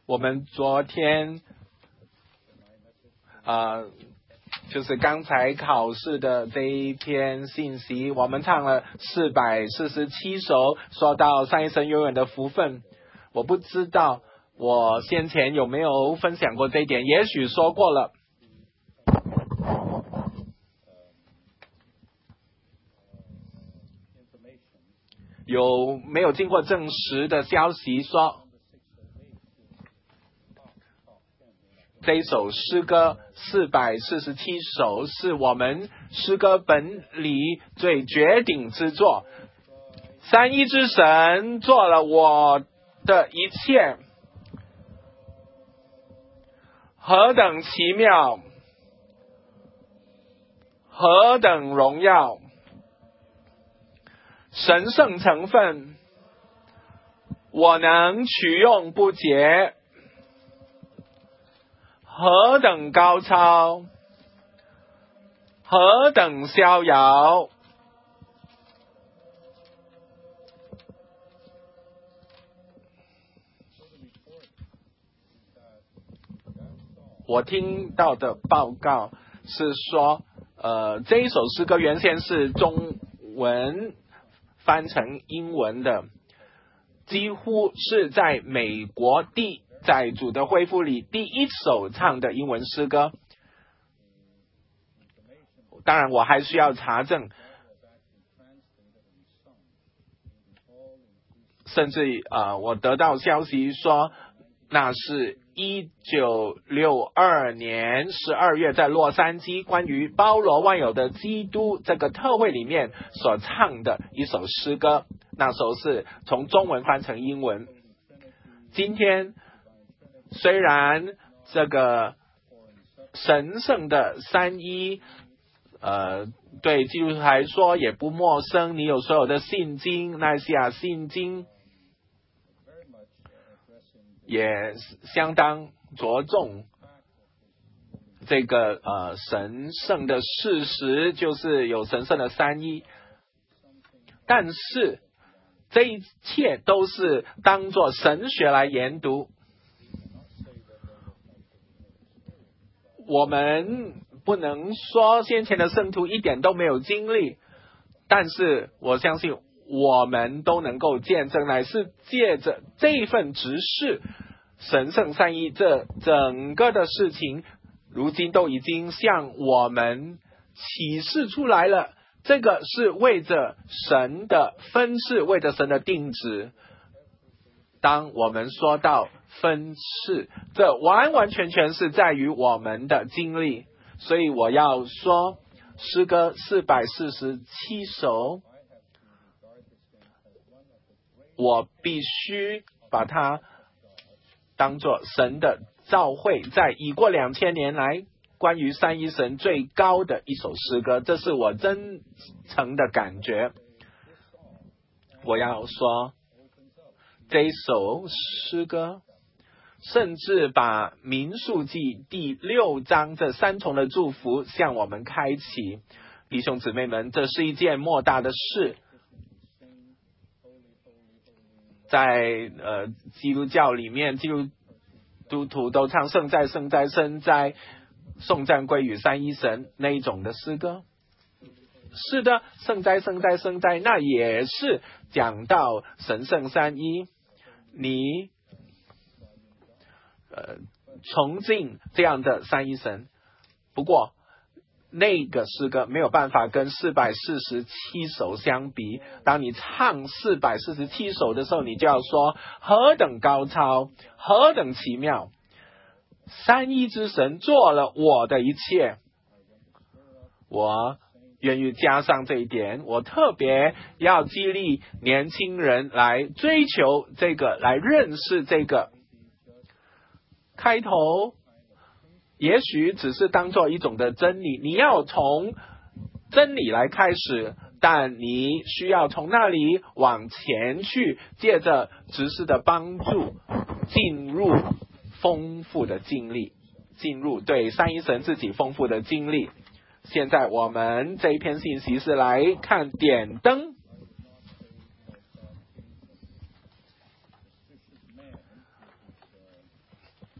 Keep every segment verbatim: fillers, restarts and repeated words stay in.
我们昨天呃就是刚才考试的这一篇信息，我们唱了四百四十七首，说到三一神永远的福分。我不知道我先前有没有分享过这一点，也许说过了。有没有经过证实的消息说这一首诗歌四百四十七首是我们诗歌本里最绝顶之作，三一之神做了我的一切，何等奇妙，何等荣耀，神圣成分我能取用不竭，何等高超，何等逍遥。我听到的报告是说呃，这一首诗歌原先是中文翻成英文的，几乎是在美国地在主的恢复里第一首唱的英文诗歌。当然我还需要查证，甚至呃，我得到消息说那是一九六二年十二月在洛杉矶关于包罗万有的基督这个特会里面所唱的一首诗歌，那时候是从中文翻成英文。今天虽然这个神圣的三一呃，对基督徒来说也不陌生，你有所有的信经，那西亚信经也相当着重这个呃神圣的事实，就是有神圣的三一，但是这一切都是当作神学来研读。我们不能说先前的圣徒一点都没有经历，但是我相信我们都能够见证，乃是借着这份执事神圣三一这整个的事情，如今都已经向我们启示出来了。这个是为着神的分赐，为着神的定旨。当我们说到分赐，这完完全全是在于我们的经历。所以我要说诗歌四百四十七首，我必须把它当作神的召会，在已过两千年来关于三一神最高的一首诗歌，这是我真诚的感觉。我要说这一首诗歌甚至把民数记第六章这三重的祝福向我们开启。弟兄姊妹们，这是一件莫大的事。在呃基督教里面，基督徒都唱圣哉圣哉圣哉，颂赞归于三一神那一种的诗歌。是的，圣哉圣哉圣哉，那也是讲到神圣三一，你呃崇敬这样的三一神。不过那个诗歌没有办法跟四百四十七首相比。当你唱四百四十七首的时候，你就要说何等高超，何等奇妙，三一之神做了我的一切。我愿意加上这一点，我特别要激励年轻人来追求这个，来认识这个。开头也许只是当做一种的真理，你要从真理来开始，但你需要从那里往前去，借着执事的帮助进入丰富的经历，进入对三一神自己丰富的经历。现在我们这一篇信息是来看点灯。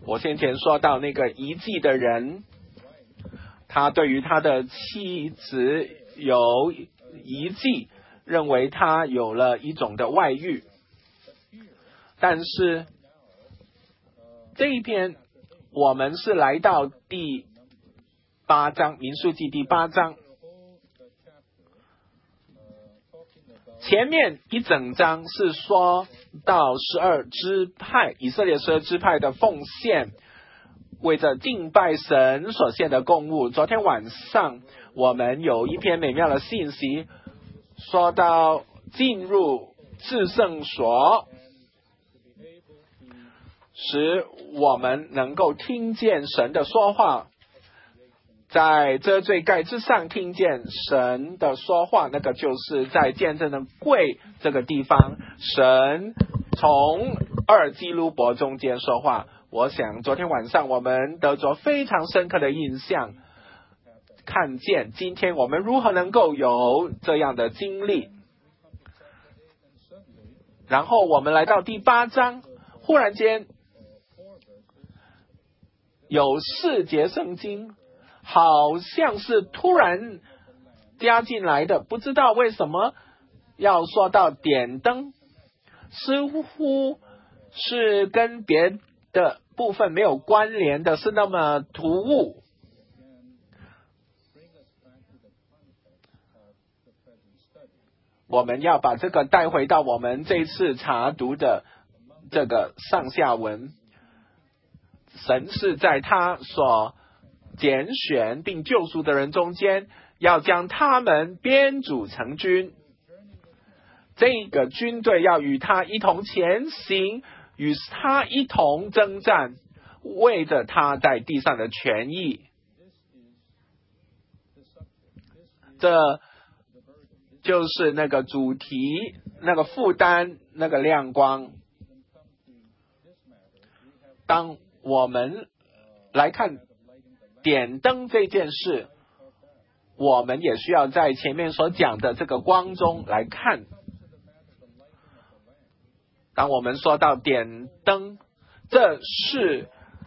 我先前说到那个遗迹的人，他对于他的妻子有遗迹，认为他有了一种的外遇。但是这一篇我们是来到第八章，民数记第八章，前面一整章是说到十二支派，以色列十二支派的奉献，为着敬拜神所献的供物。昨天晚上我们有一篇美妙的信息，说到进入至圣所，使我们能够听见神的说话，在遮罪盖之上听见神的说话，那个就是在见证的柜这个地方，神从二基路伯中间说话。我想昨天晚上我们得着非常深刻的印象，看见今天我们如何能够有这样的经历。然后我们来到第八章，忽然间有四节圣经好像是突然加进来的，不知道为什么要说到点灯，似乎是跟别的部分没有关联的，是那么突兀。我们要把这个带回到我们这次查读的这个上下文。神是在他所拣选并救赎的人中间，要将他们编组成军，这个军队要与他一同前行，与他一同征战，为着他在地上的权益。这就是那个主题，那个负担，那个亮光。当我们来看点灯这件事，我们也需要在前面所讲的这个光中来看。当我们说到点灯，这是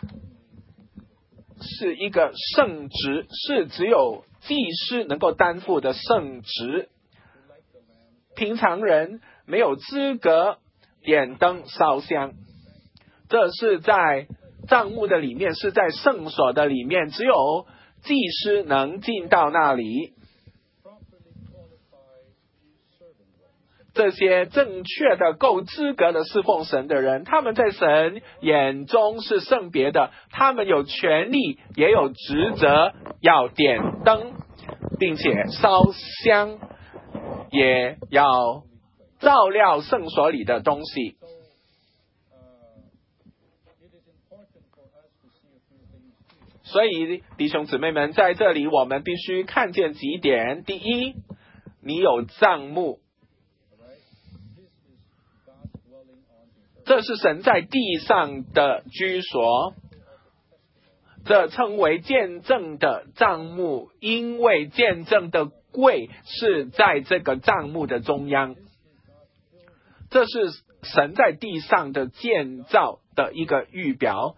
是一个圣职，是只有祭司能够担负的圣职，平常人没有资格点灯烧香。这是在帐幕的里面，是在圣所的里面，只有祭司能进到那里。这些正确的够资格的侍奉神的人，他们在神眼中是圣别的，他们有权利也有职责要点灯，并且烧香，也要照料圣所里的东西。所以弟兄姊妹们，在这里我们必须看见几点。第一，你有帐幕，这是神在地上的居所，这称为见证的帐幕，因为见证的柜是在这个帐幕的中央，这是神在地上的建造的一个预表。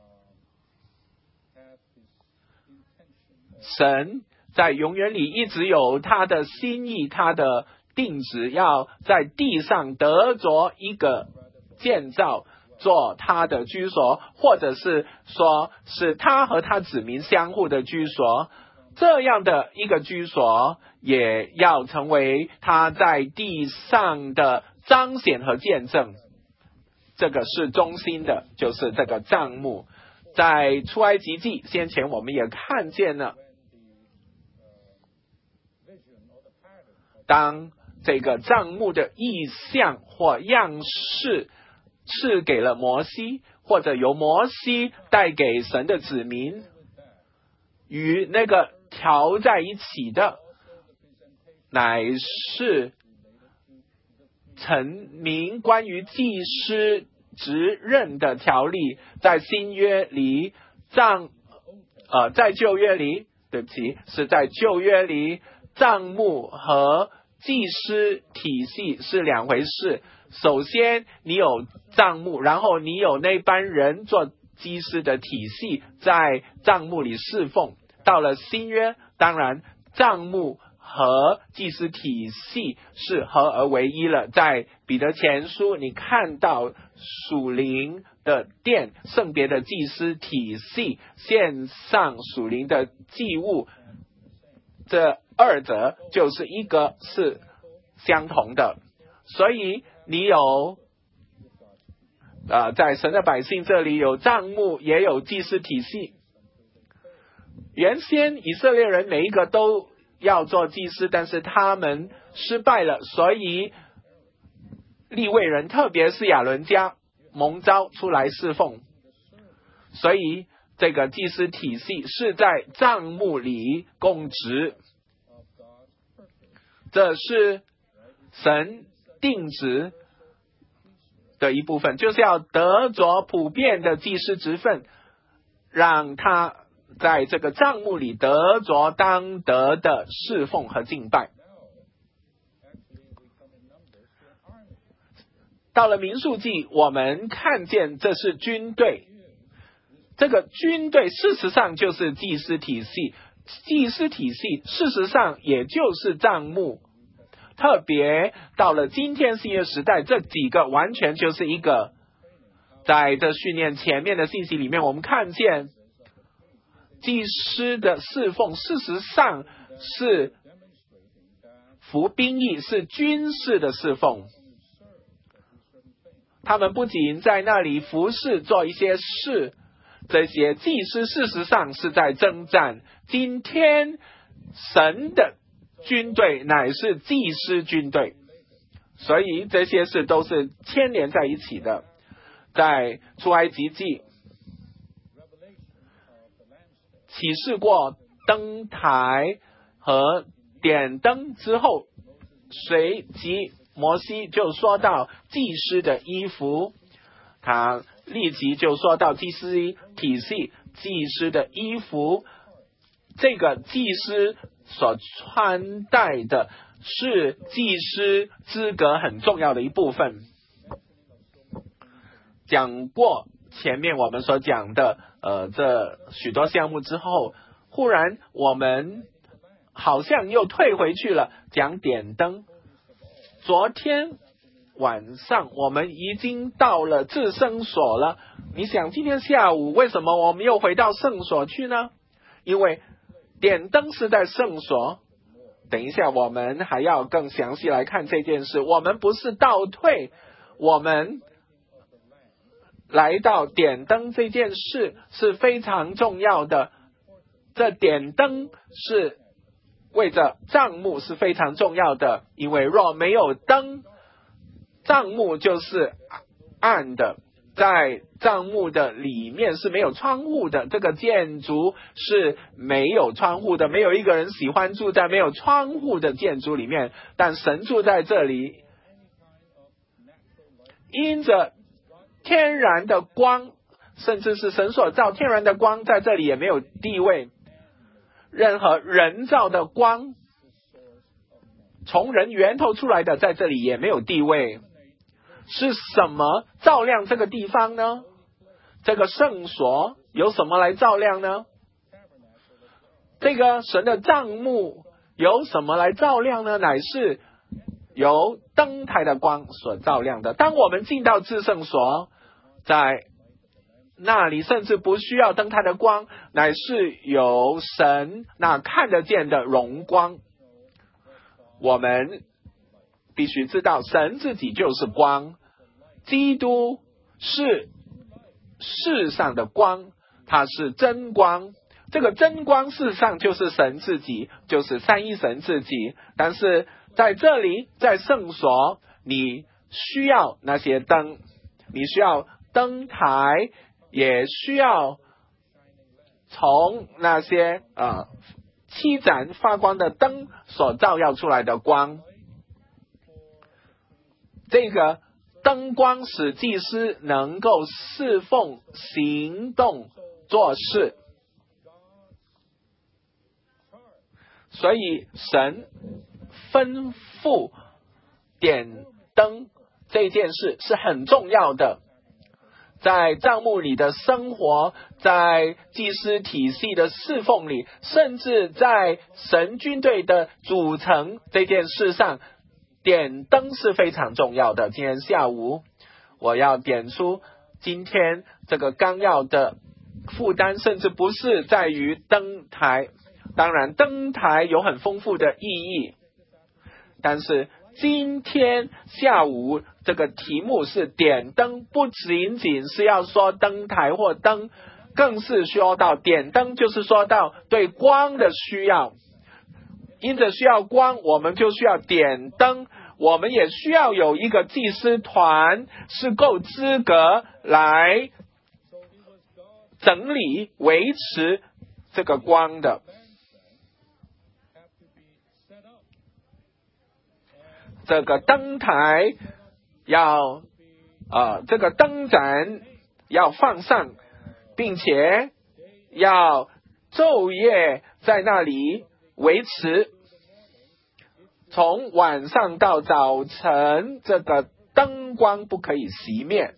神在永远里一直有他的心意，他的定旨，要在地上得着一个建造，做他的居所，或者是说是他和他子民相互的居所。这样的一个居所也要成为他在地上的彰显和见证，这个是中心的，就是这个帐幕。在出埃及记先前我们也看见了，当这个帐幕的意象或样式赐给了摩西，或者由摩西带给神的子民，与那个调在一起的，乃是陈明关于祭司职任的条例。在新约里帐呃，在旧约里，对不起，是在旧约里，帐幕和祭司体系是两回事。首先你有帐幕，然后你有那班人做祭司的体系在帐幕里侍奉。到了新约，当然帐幕和祭司体系是合而为一了。在彼得前书，你看到属灵的殿，圣别的祭司体系，献上属灵的祭物，这二者就是一个是相同的。所以你有呃，在神的百姓这里有帐幕，也有祭司体系。原先以色列人每一个都要做祭司，但是他们失败了，所以利未人，特别是亚伦家蒙召出来侍奉。所以这个祭司体系是在帐幕里供职，这是神定旨的一部分，就是要得着普遍的祭司职分，让他在这个帐幕里得着当得的侍奉和敬拜。到了民数记，我们看见这是军队，这个军队事实上就是祭司体系，祭司体系事实上也就是帐幕。特别到了今天新约时代，这几个完全就是一个，在这训练前面的信息里面，我们看见祭司的侍奉事实上是服兵役，是军事的侍奉。他们不仅在那里服侍做一些事，这些祭司事实上是在征战。今天神的军队乃是祭司军队，所以这些事都是牵连在一起的。在出埃及记启示过灯台和点灯之后，随即摩西就说到祭司的衣服，他立即就说到祭司体系，祭司的衣服，这个祭司所穿戴的是祭司资格很重要的一部分。讲过前面我们所讲的呃这许多项目之后，忽然我们好像又退回去了，讲点灯。昨天晚上我们已经到了至圣所了，你想今天下午为什么我们又回到圣所去呢？因为点灯是在圣所，等一下我们还要更详细来看这件事。我们不是倒退，我们来到点灯这件事是非常重要的。这点灯是为着帐幕是非常重要的，因为若没有灯，帐幕就是暗的，在帐幕的里面是没有窗户的，这个建筑是没有窗户的，没有一个人喜欢住在没有窗户的建筑里面，但神住在这里，因着天然的光，甚至是神所造天然的光，在这里也没有地位。任何人造的光，从人源头出来的，在这里也没有地位。是什么照亮这个地方呢？这个圣所由什么来照亮呢？这个神的帐幕由什么来照亮呢？乃是由灯台的光所照亮的。当我们进到至圣所，在那里甚至不需要灯台的光，乃是有神那看得见的荣光。我们必须知道神自己就是光，基督是世上的光，他是真光。这个真光事实上就是神自己，就是三一神自己。但是在这里，在圣所，你需要那些灯，你需要灯台，也需要从那些呃七盏发光的灯所照耀出来的光。这个灯光使祭司能够侍奉、行动、做事。所以神吩咐点灯这件事是很重要的。 在帐幕里的生活，在祭司体系的侍奉里，甚至在神军队的组成这件事上，点灯是非常重要的。今天下午我要点出今天这个纲要的负担，甚至不是在于灯台，当然灯台有很丰富的意义，但是今天下午这个题目是点灯，不仅仅是要说灯台或灯，更是说到点灯，就是说到对光的需要。因着需要光，我们就需要点灯，我们也需要有一个祭司团是够资格来整理维持这个光的。这个灯台要呃这个灯盏要放上，并且要昼夜在那里维持，从晚上到早晨，这个灯光不可以熄灭。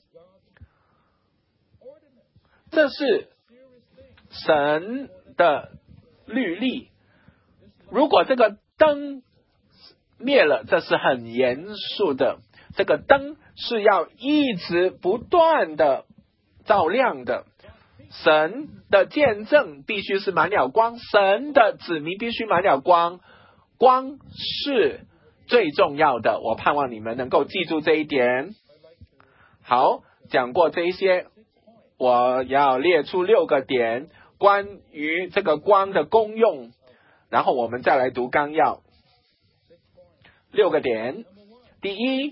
这是神的律例。如果这个灯灭了，这是很严肃的。这个灯是要一直不断的照亮的。神的见证必须是满了光，神的子民必须满了光，光是最重要的。我盼望你们能够记住这一点。好，讲过这一些，我要列出六个点关于这个光的功用，然后我们再来读纲要。六个点。第一，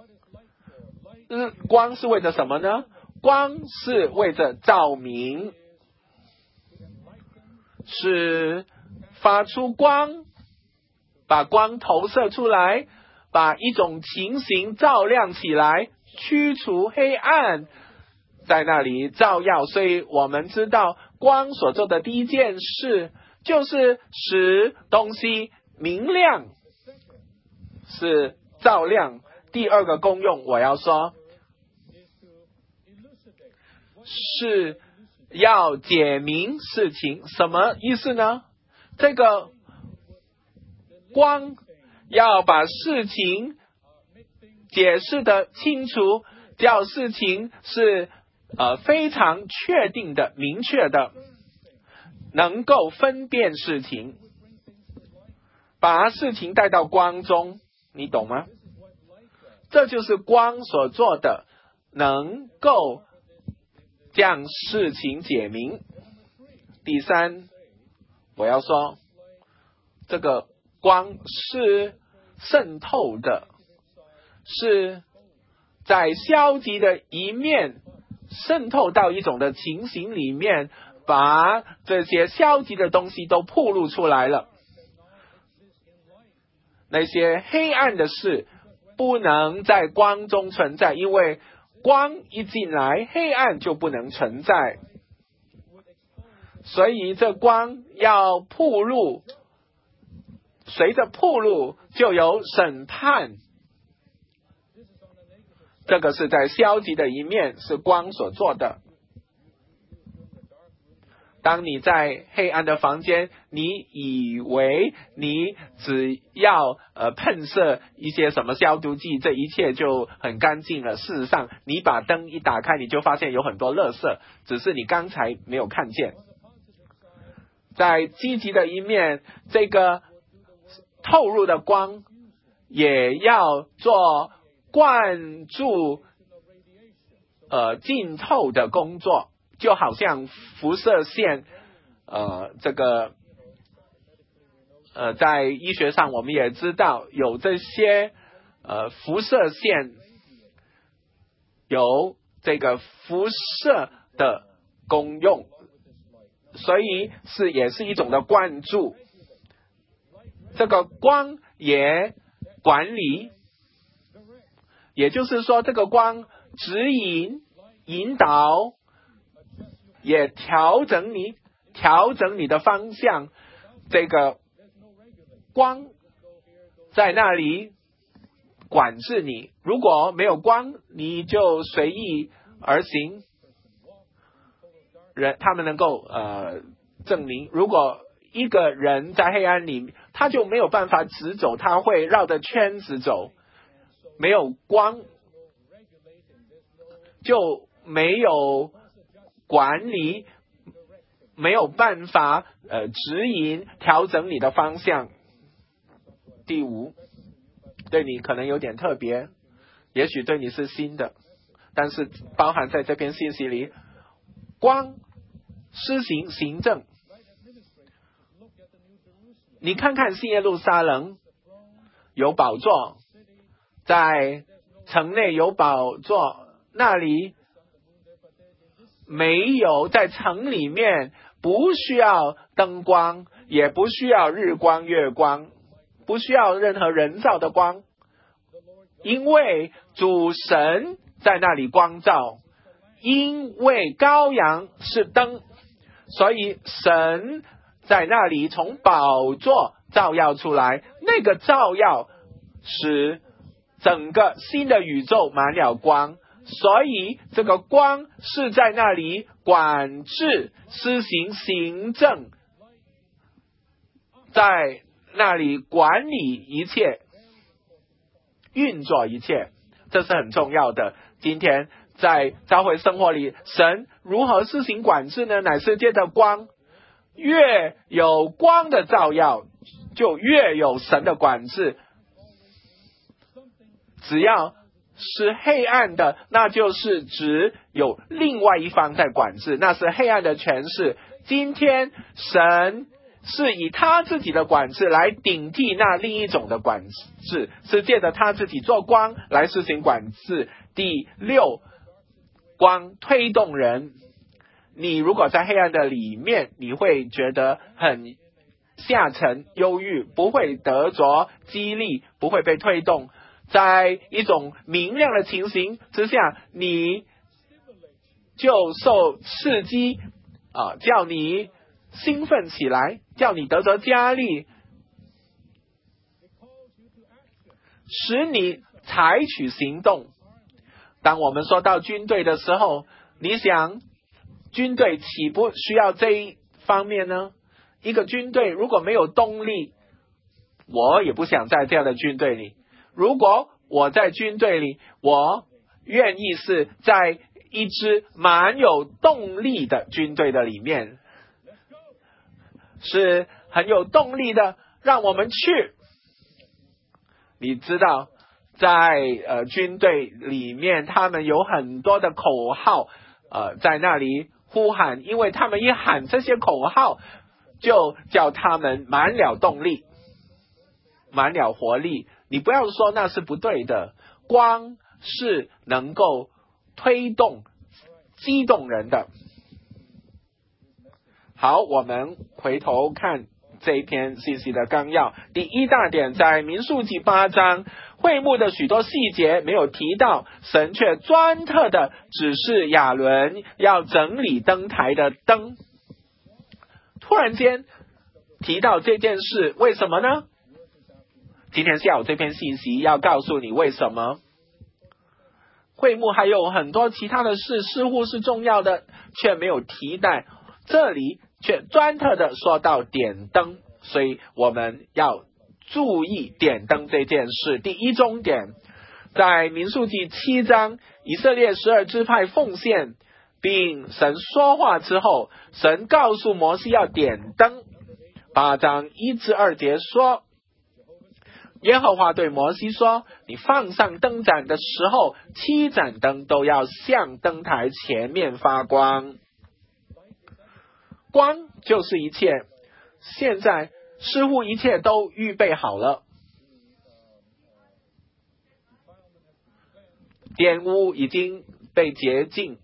光是为着什么呢？光是为着照明，是发出光，把光投射出来，把一种情形照亮起来，驱除黑暗，在那里照耀。所以我们知道光所做的第一件事就是使东西明亮，是照亮。第二个功用我要说是要解明事情。什么意思呢？这个光要把事情解释得清楚，叫事情是呃非常确定的、明确的，能够分辨事情，把事情带到光中，你懂吗？这就是光所做的，能够将事情解明。第三，我要说，这个光是渗透的，是在消极的一面渗透到一种的情形里面，把这些消极的东西都暴露出来了。那些黑暗的事不能在光中存在，因为光一进来，黑暗就不能存在。所以这光要暴露，随着暴露就有审判。这个是在消极的一面，是光所做的。当你在黑暗的房间，你以为你只要呃喷射一些什么消毒剂，这一切就很干净了。事实上，你把灯一打开，你就发现有很多垃圾，只是你刚才没有看见。在积极的一面，这个透入的光也要做灌注呃浸透的工作。就好像辐射线，呃，这个，呃，在医学上我们也知道有这些呃辐射线，有这个辐射的功用，所以是也是一种的灌注。这个光也管理，也就是说，这个光指引、引导。也调整你，调整你的方向。这个光在那里管制你，如果没有光，你就随意而行。 人，他们能够呃证明，如果一个人在黑暗里，他就没有办法直走，他会绕着圈子走，没有光，就没有管理，没有办法呃指引调整你的方向。第五，对你可能有点特别，也许对你是新的，但是包含在这篇信息里，光施行行政。你看看新耶路撒冷有宝座，在城内有宝座，那里没有，在城里面不需要灯光，也不需要日光月光，不需要任何人造的光，因为主神在那里光照，因为羔羊是灯，所以神在那里从宝座照耀出来，那个照耀使整个新的宇宙满了光，所以这个光是在那里管制、施行行政，在那里管理一切，运作一切，这是很重要的。今天在教会生活里，神如何施行管制呢？乃是借着光，越有光的照耀，就越有神的管制。只要是黑暗的，那就是指有另外一方在管制，那是黑暗的权势。今天神是以他自己的管制来顶替那另一种的管制，是借着他自己做光来施行管制。第六，光推动人。你如果在黑暗的里面，你会觉得很下沉、忧郁，不会得着激励，不会被推动。在一种明亮的情形之下，你就受刺激啊，叫你兴奋起来，叫你得着加力，使你采取行动。当我们说到军队的时候，你想军队岂不需要这一方面呢？一个军队如果没有动力，我也不想在这样的军队里。如果我在军队里，我愿意是在一支蛮有动力的军队的里面，是很有动力的，让我们去。你知道在呃军队里面，他们有很多的口号呃在那里呼喊，因为他们一喊这些口号，就叫他们满了动力，满了活力。你不要说那是不对的，光是能够推动、激动人的。好，我们回头看这一篇信息的纲要。第一大点，在民数记八章，会幕的许多细节没有提到，神却专特的指示亚伦要整理灯台的灯。突然间提到这件事，为什么呢？今天下午这篇信息要告诉你为什么。会幕还有很多其他的事似乎是重要的，却没有提到，这里却专特的说到点灯，所以我们要注意点灯这件事。第一重点，在民数记七章，以色列十二支派奉献并神说话之后，神告诉摩西要点灯。八章一至二节说，耶和华对摩西说，你放上灯盏的时候，七盏灯都要向灯台前面发光。光就是一切，现在似乎一切都预备好了。玷污已经被洁净，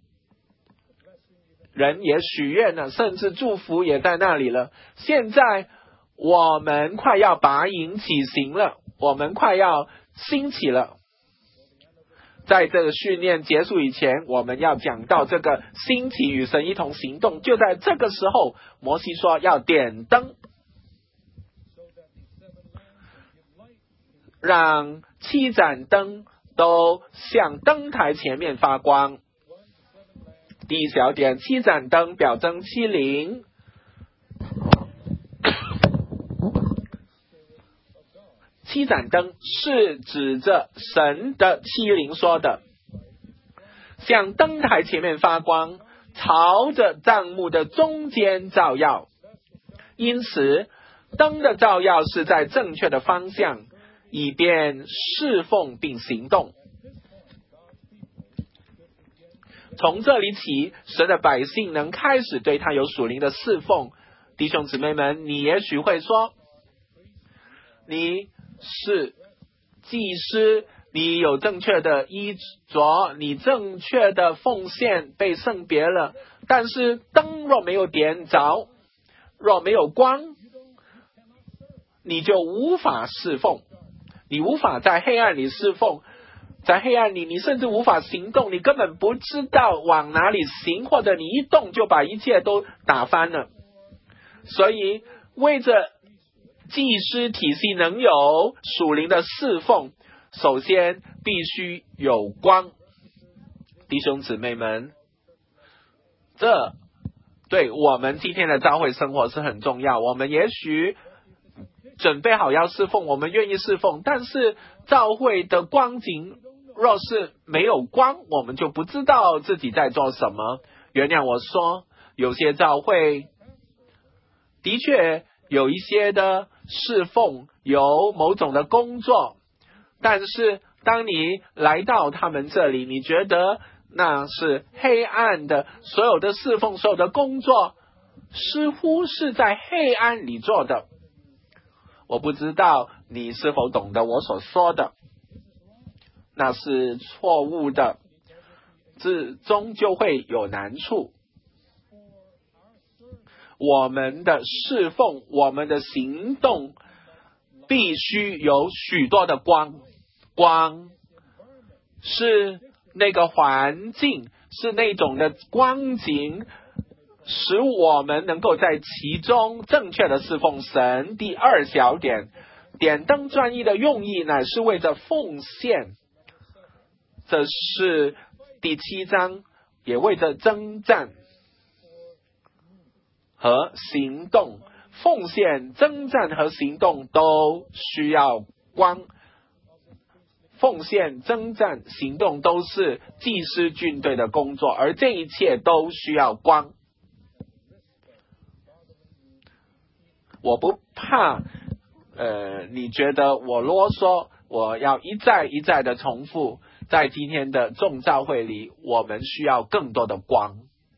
人也许愿了，甚至祝福也在那里了。现在我们快要拔营起行了，我们快要兴起了。在这个训练结束以前，我们要讲到这个兴起与神一同行动。就在这个时候，摩西说要点灯，让七盏灯都向灯台前面发光。 第一小点，七盏灯表征欺凌。七盏灯是指着神的欺凌说的，向灯台前面发光，朝着帐幕的中间照耀。因此灯的照耀是在正确的方向，以便侍奉并行动。从这里起，神的百姓能开始对他有属灵的侍奉。弟兄姊妹们，你也许会说，你是祭司，你有正确的衣着，你正确的奉献被圣别了，但是灯若没有点着，若没有光，你就无法侍奉，你无法在黑暗里侍奉。在黑暗里，你甚至无法行动，你根本不知道往哪里行，或者你一动就把一切都打翻了。所以为着祭司体系能有属灵的侍奉，首先必须有光。弟兄姊妹们，这对我们今天的教会生活是很重要。我们也许准备好要侍奉，我们愿意侍奉，但是教会的光景若是没有光，我们就不知道自己在做什么。原谅我说，有些教会的确有一些的侍奉，有某种的工作，但是当你来到他们这里，你觉得那是黑暗的，所有的侍奉，所有的工作似乎是在黑暗里做的。我不知道你是否懂得我所说的，那是错误的，至终就会有难处。我们的侍奉，我们的行动必须有许多的光。光是那个环境，是那种的光景，使我们能够在其中正确的侍奉神。第二小点，点灯专一的用意乃是为着奉献，这是第七章，也为着征战和行动。奉献、征战和行动都需要光。奉献、征战、行动都是祭司军队的工作，而这一切都需要光。我不怕呃，你觉得我啰嗦，我要一再一再的重复，在今天的众教会里，我们需要更多的光。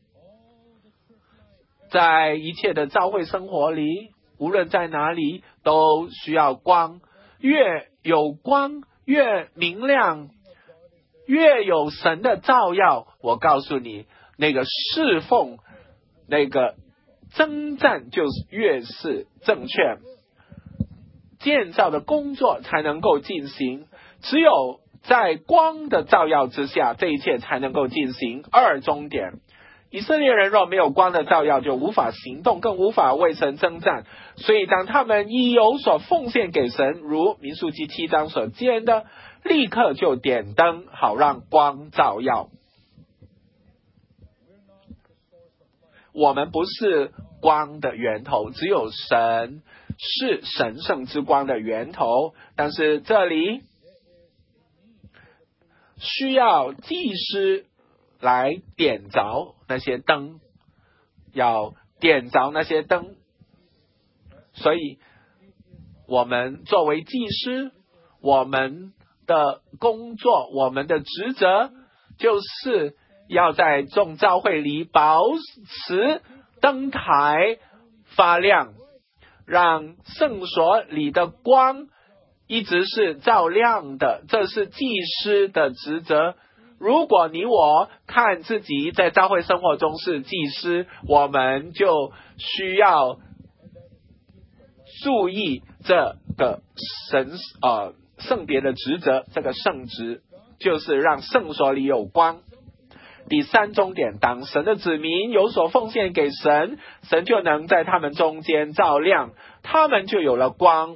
在一切的教会生活里，无论在哪里都需要光，越有光越明亮，越有神的照耀，我告诉你，那个侍奉，那个征战就越是正确，建造的工作才能够进行。只有在光的照耀之下，这一切才能够进行。二终点，以色列人若没有光的照耀，就无法行动，更无法为神征战。所以当他们一有所奉献给神，如民数记七章所见的，立刻就点灯，好让光照耀。我们不是光的源头，只有神是神圣之光的源头。但是这里需要祭司来点着那些灯，要点着那些灯。所以我们作为祭司，我们的工作，我们的职责就是要在众教会里保持灯台发亮，让圣所里的光一直是照亮的，这是祭司的职责。如果你我看自己在教会生活中是祭司，我们就需要注意这个神呃圣别的职责，这个圣职就是让圣所里有光。第三终点，当神的子民有所奉献给神，神就能在他们中间照亮，他们就有了光。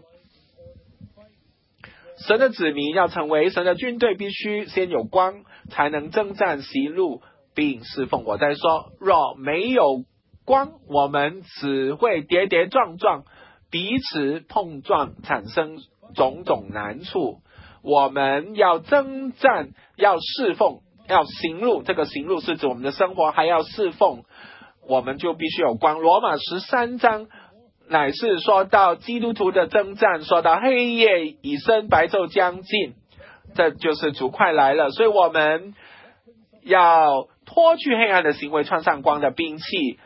神的子民要成为神的军队，必须先有光，才能征战习路， 并侍奉。我在说，若没有光，我们只会跌跌撞撞，彼此碰撞，产生种种难处。我们要征战，要侍奉，要行路，这个行路是指我们的生活，还要侍奉，我们就必须有光。罗马十三章乃是说到基督徒的征战，说到黑夜已深，白昼将近，这就是主快来了。所以我们要脱去黑暗的行为，穿上光的兵器。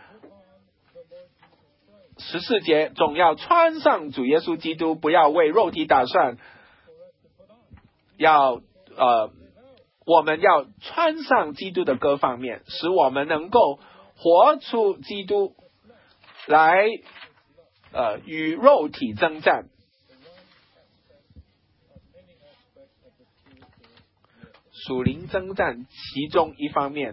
十四节，总要穿上主耶稣基督，不要为肉体打算，要呃，我们要穿上基督的各方面，使我们能够活出基督来，呃，与肉体征战。属灵征战其中一方面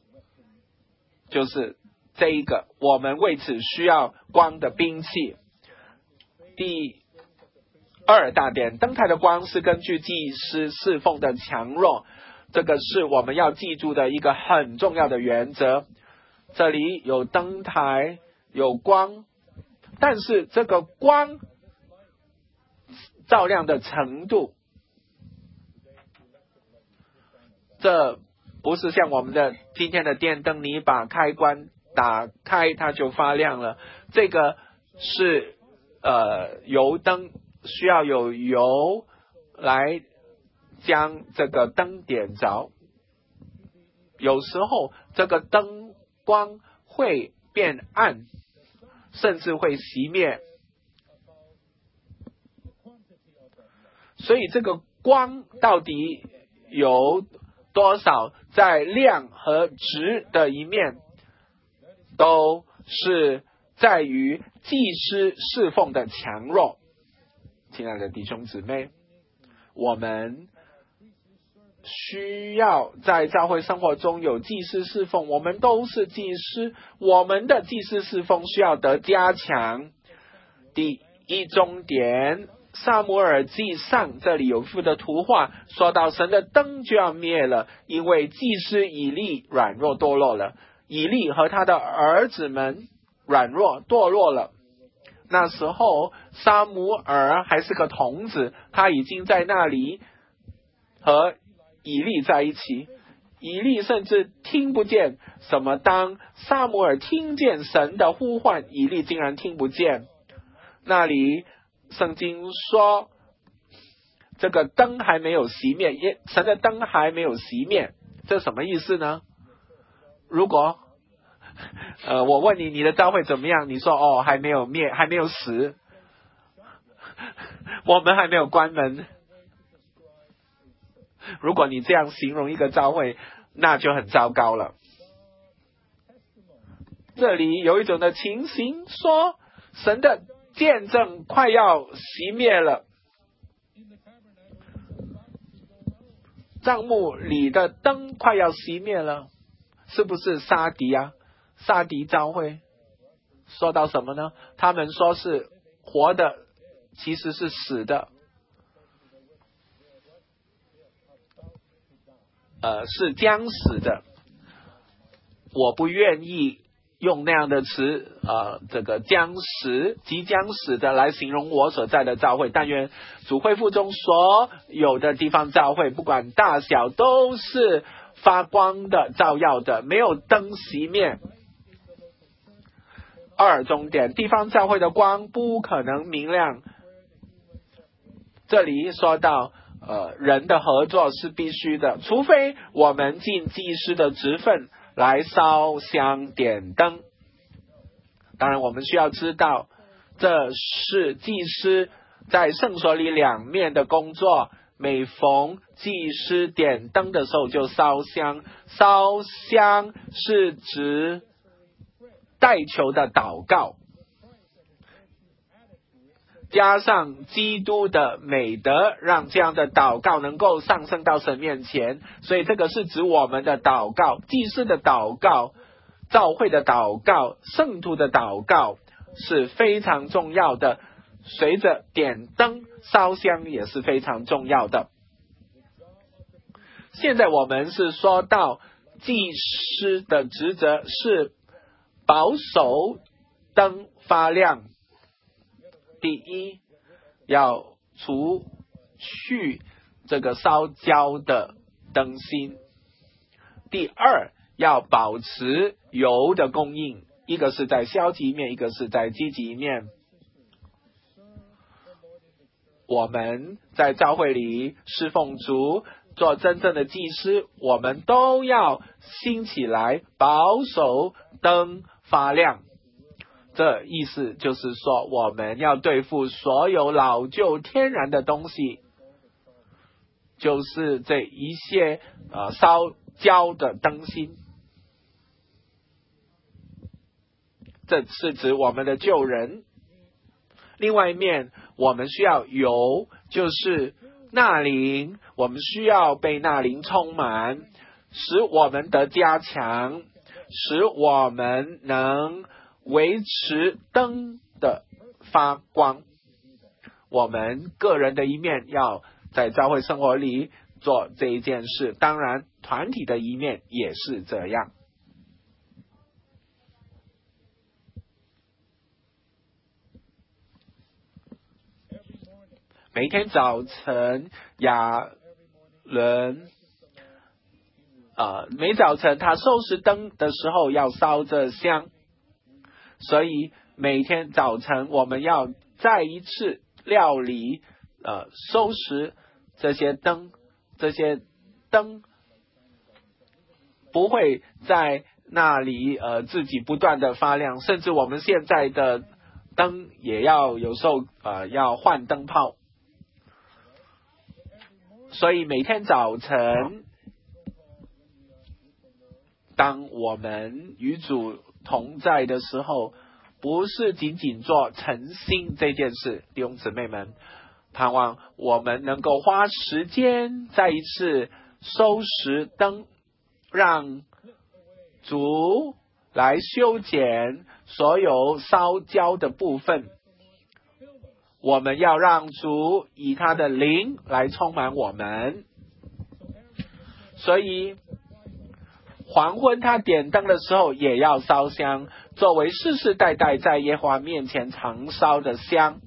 就是这一个，我们为此需要光的兵器。第二大点，灯台的光是根据祭司侍奉的强弱，这个是我们要记住的一个很重要的原则。这里有灯台，有光，但是这个光照亮的程度，这不是像我们的今天的电灯，你把开关打开它就发亮了。这个是呃油灯，需要有油来将这个灯点着。有时候这个灯光会变暗，甚至会熄灭。所以这个光到底有多少，在亮和直的一面，都是在于祭司侍奉的强弱。亲爱的弟兄姊妹，我们需要在教会生活中有祭司侍奉，我们都是祭司，我们的祭司侍奉需要得加强。第一重点，撒母耳记上这里有一幅的图画，说到神的灯就要灭了，因为祭司以利软弱堕落了，以利和他的儿子们软弱堕落了。那时候撒母耳还是个童子，他已经在那里和以利在一起，以利甚至听不见什么。当撒母耳听见神的呼唤，以利竟然听不见。那里圣经说这个灯还没有熄灭，也神的灯还没有熄灭，这什么意思呢？如果呃我问你，你的教会怎么样？你说哦还没有灭，还没有死，我们还没有关门。如果你这样形容一个教会，那就很糟糕了。这里有一种的情形，说神的见证快要熄灭了，帐幕里的灯快要熄灭了，是不是撒迪啊？撒迪教会说到什么呢？他们说是活的，其实是死的，呃，是将死的。我不愿意用那样的词，呃，这个将死、即将死的来形容我所在的教会。但愿主恢复中所有的地方教会，不管大小，都是发光的、照耀的，没有灯熄灭。二重点，地方教会的光不可能明亮。这里说到呃，人的合作是必须的，除非我们尽祭司的职分来烧香点灯。当然我们需要知道，这是祭司在圣所里两面的工作。每逢祭司点灯的时候就烧香，烧香是指代求的祷告，加上基督的美德，让这样的祷告能够上升到神面前。所以这个是指我们的祷告，祭司的祷告，教会的祷告，圣徒的祷告是非常重要的。随着点灯烧香也是非常重要的。现在我们是说到祭司的职责是保守灯发亮。第一，要除去这个烧焦的灯芯。第二，要保持油的供应，一个是在消极面，一个是在积极面。我们在教会里侍奉主，做真正的祭司，我们都要兴起来保守灯发亮。这意思就是说，我们要对付所有老旧天然的东西，就是这一些呃烧焦的灯芯。这是指我们的旧人。另外一面，我们需要油，就是纳灵，我们需要被纳灵充满，使我们得加强，使我们能维持灯的发光。我们个人的一面要在教会生活里做这一件事，当然团体的一面也是这样。每天早晨亚伦呃，每早晨他收拾灯的时候要烧着香，所以每天早晨我们要再一次料理呃收拾这些灯，这些灯不会在那里呃自己不断的发亮，甚至我们现在的灯也要有时候呃要换灯泡。所以每天早晨，当我们与主同在的时候，不是仅仅做诚心这件事，弟兄姊妹们，盼望我们能够花时间再一次收拾灯，让主来修剪所有烧焦的部分。我们要让主以他的灵来充满我们。所以黄昏他点灯的时候也要烧香，作为世世代代在耶和华面前常烧的香。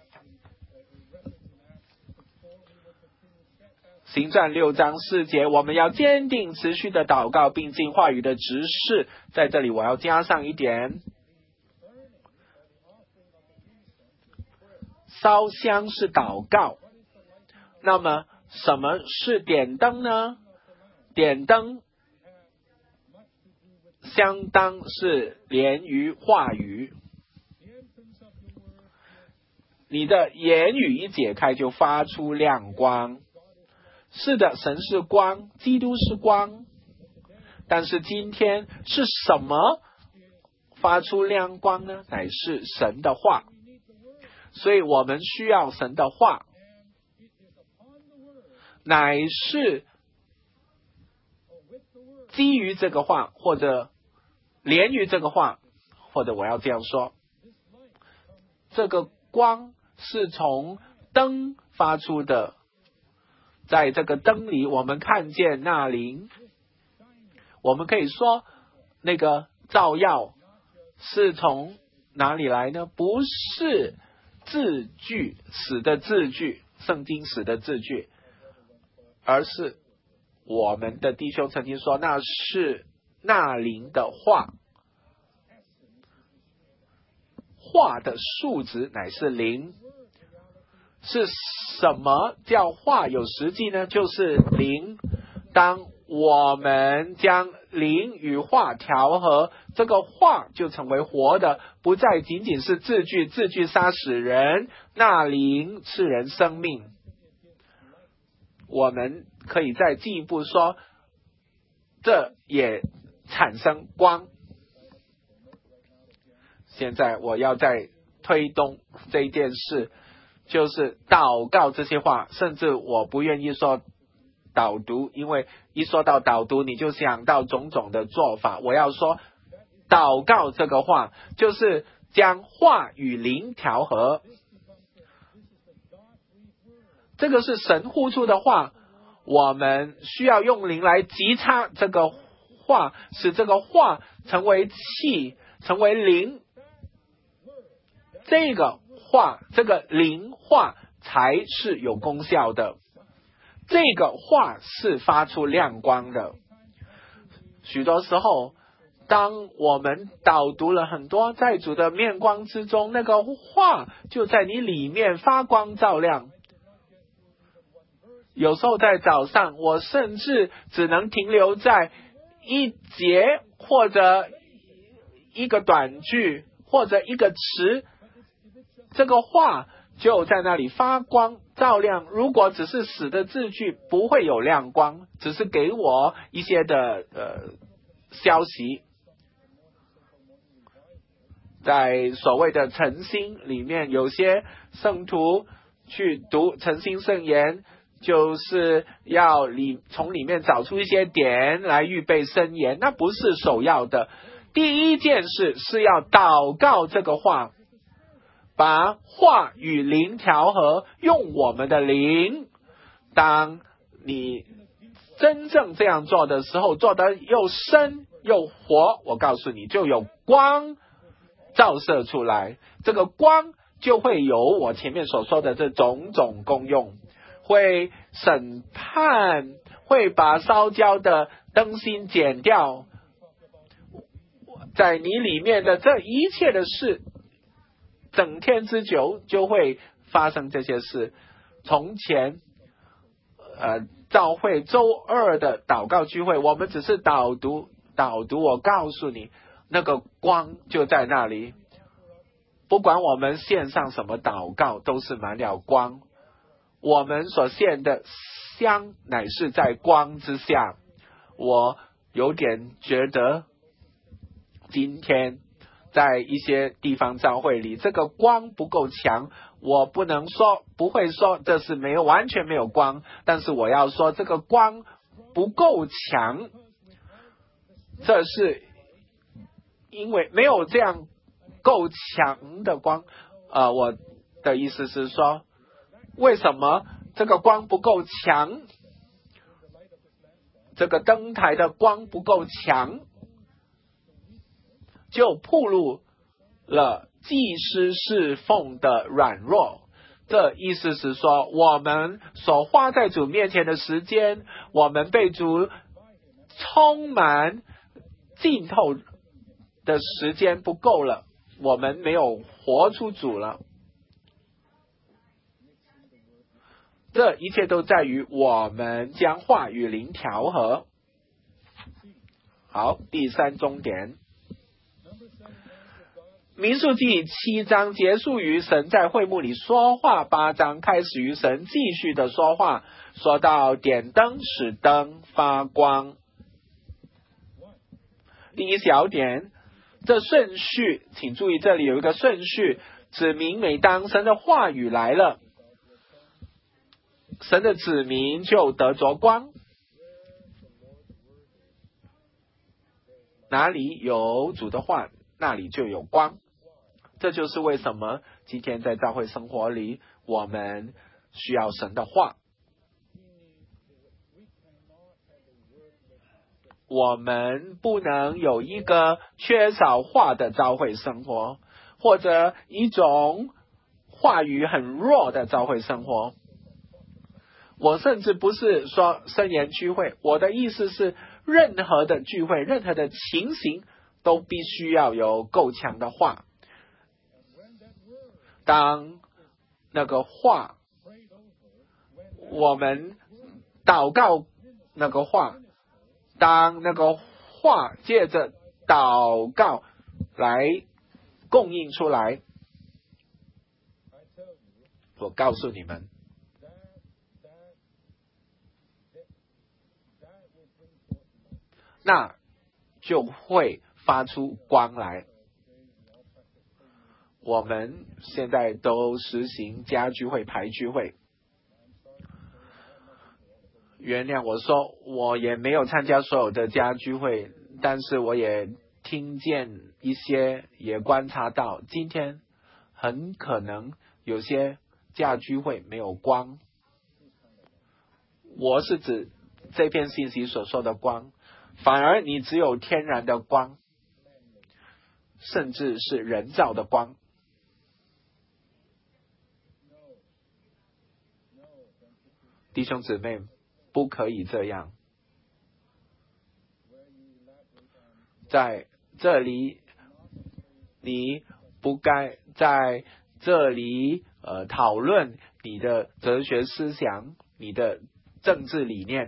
行传六章四节，我们要坚定持续的祷告，并尽话语的指示。在这里我要加上一点，烧香是祷告，那么什么是点灯呢？点灯相当是连于话语，你的言语一解开就发出亮光。是的，神是光，基督是光，但是今天是什么发出亮光呢？乃是神的话。所以我们需要神的话，乃是基于这个话，或者连于这个话，或者我要这样说，这个光是从灯发出的。在这个灯里我们看见那灵，我们可以说那个照耀是从哪里来呢？不是字句死的字句，圣经死的字句，而是我们的弟兄曾经说那是那灵的话，话的数值乃是灵。是什么叫话有实际呢？就是灵。当我们将灵与话调和，这个话就成为活的，不再仅仅是字句，字句杀死人，那灵赐人生命。我们可以再进一步说，这也产生光。现在我要再推动这一件事，就是祷告这些话，甚至我不愿意说导读，因为一说到导读你就想到种种的做法。我要说祷告这个话，就是将话与灵调和，这个是神呼出的话，我们需要用灵来击插这个话，使这个话成为气，成为灵。这个话，这个灵话才是有功效的。这个话是发出亮光的。许多时候，当我们导读了很多，在主的面光之中，那个话就在你里面发光照亮。有时候在早上，我甚至只能停留在一节或者一个短句或者一个词，这个话就在那里发光照亮。如果只是死的字句，不会有亮光，只是给我一些的呃消息。在所谓的诚心里面，有些圣徒去读诚心圣言，就是要里从里面找出一些点来预备圣言，那不是首要的。第一件事是要祷告这个话，把话与灵调和，用我们的灵。当你真正这样做的时候，做得又深又活，我告诉你，就有光照射出来。这个光就会有我前面所说的这种种功用，会审判，会把烧焦的灯芯剪掉，在你里面的这一切的事，整天之久就会发生这些事。从前呃，教会周二的祷告聚会，我们只是导读导读，我告诉你，那个光就在那里。不管我们献上什么祷告，都是满了光。我们所献的香乃是在光之下。我有点觉得今天在一些地方教会里，这个光不够强。我不能说，不会说这是没有完全没有光，但是我要说这个光不够强，这是因为没有这样够强的光。呃，我的意思是说，为什么这个光不够强？这个灯台的光不够强，就暴露了祭司侍奉的软弱。这意思是说，我们所花在主面前的时间，我们被主充满浸透的时间不够了，我们没有活出主了。这一切都在于我们将话与灵调和。好，第三重点，民数记七章结束于神在会幕里说话，八章开始于神继续的说话，说到点灯使灯发光。第一小点，这顺序请注意，这里有一个顺序，指明每当神的话语来了，神的子民就得着光。哪里有主的话，那里就有光。这就是为什么今天在教会生活里，我们需要神的话。我们不能有一个缺少话的教会生活，或者一种话语很弱的教会生活。我甚至不是说圣言聚会，我的意思是任何的聚会，任何的情形都必须要有够强的话。当那个话，我们祷告那个话，当那个话借着祷告来供应出来，我告诉你们，那就会发出光来。我们现在都实行家聚会、排聚会。原谅我说，我也没有参加所有的家聚会，但是我也听见一些，也观察到，今天很可能有些家聚会没有光。我是指这篇信息所说的光， 反而你只有天然的光，甚至是人造的光。弟兄姊妹，不可以这样。在这里，你不该在这里呃讨论你的哲学思想、你的政治理念。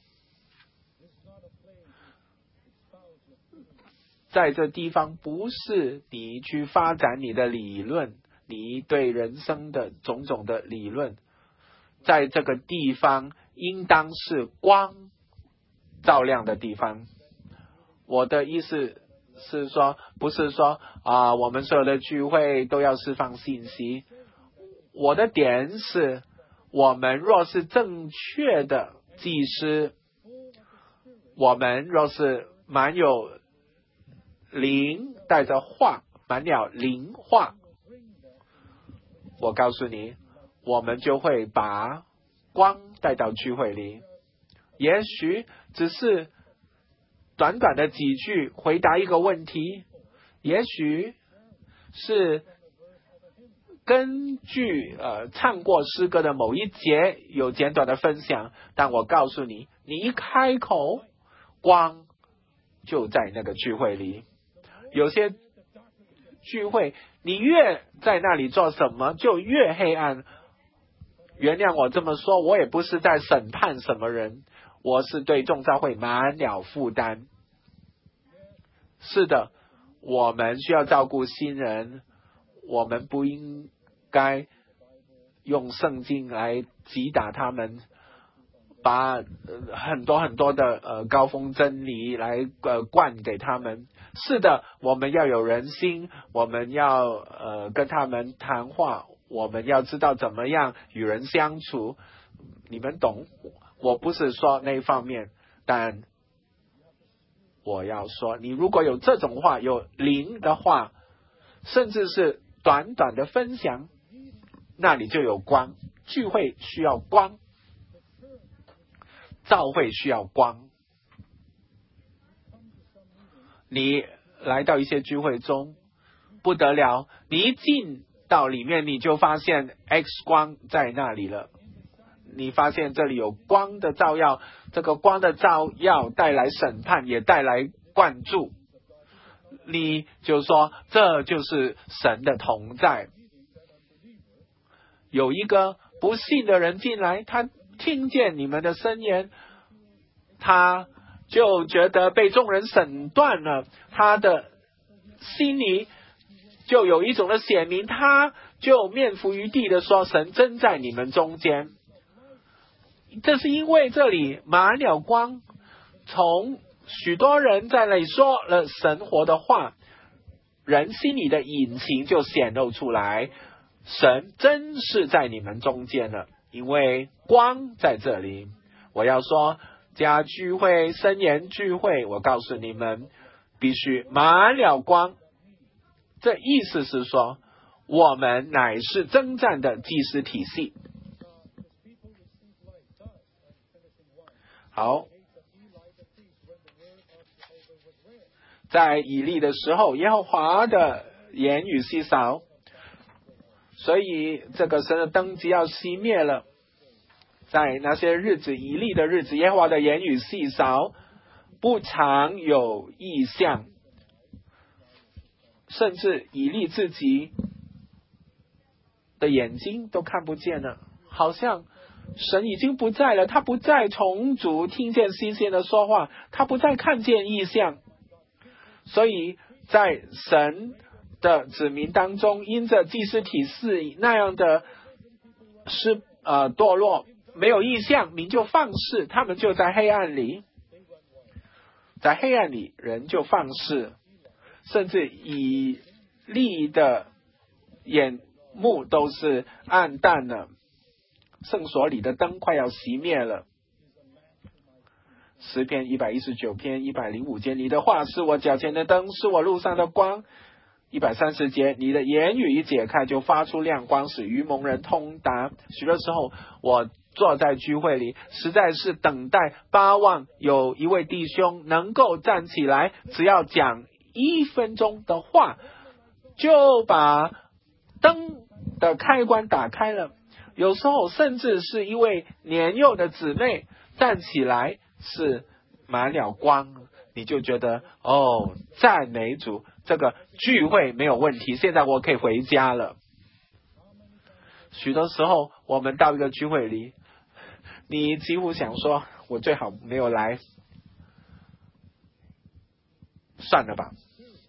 在这地方不是你去发展你的理论，你对人生的种种的理论。在这个地方应当是光照亮的地方。我的意思是说，不是说啊、呃，我们所有的聚会都要释放信息。我的点是，我们若是正确的祭司，我们若是满有灵，带着话，满了灵话，我告诉你，我们就会把光带到聚会里。也许只是短短的几句回答一个问题，也许是根据呃唱过诗歌的某一节有简短的分享，但我告诉你，你一开口，光就在那个聚会里。有些聚会你越在那里做什么就越黑暗。原谅我这么说，我也不是在审判什么人，我是对众教会满了负担。是的，我们需要照顾新人，我们不应该用圣经来击打他们，把、呃、很多很多的呃高峰真理来呃灌给他们。是的，我们要有人心，我们要呃跟他们谈话，我们要知道怎么样与人相处。你们懂，我不是说那一方面，但我要说，你如果有这种话，有灵的话，甚至是短短的分享，那里就有光。聚会需要光，教会需要光。你来到一些聚会中，不得了，你一进到里面，你就发现 X 光在那里了。你发现这里有光的照耀，这个光的照耀带来审判，也带来灌注。你就说这就是神的同在。有一个不信的人进来，他听见你们的声言，他就觉得被众人审断了，他的心里就有一种的显明，他就面伏于地的说，神真在你们中间。这是因为这里满了光，从许多人在那里说了神活的话，人心里的隐情就显露出来，神真是在你们中间了，因为光在这里。我要说家聚会、申言聚会，我告诉你们必须满了光。这意思是说，我们乃是征战的祭司体系。好，在以利的时候，耶和华的言语稀少，所以这个神的灯即要熄灭了。在那些日子，以利的日子，耶和华的言语稀少，不常有异象，甚至以利自己的眼睛都看不见了，好像神已经不在了，他不再重组听见新鲜的说话，他不再看见异象。所以在神的子民当中，因着祭司体系那样的失呃堕落，没有异象，民就放肆，他们就在黑暗里，在黑暗里人就放肆，甚至以利的眼目都是暗淡了，圣所里的灯快要熄灭了。诗篇一百一十九篇一百零五节，你的话是我脚前的灯，是我路上的光。一百三十节，你的言语一解开，就发出亮光，使愚蒙人通达。许多时候我坐在聚会里，实在是等待巴望有一位弟兄能够站起来，只要讲一分钟的话，就把灯的开关打开了。有时候甚至是一位年幼的姊妹站起来，是满了光，你就觉得哦，赞美主，这个聚会没有问题，现在我可以回家了。许多时候我们到一个聚会里，你几乎想说我最好没有来，算了吧。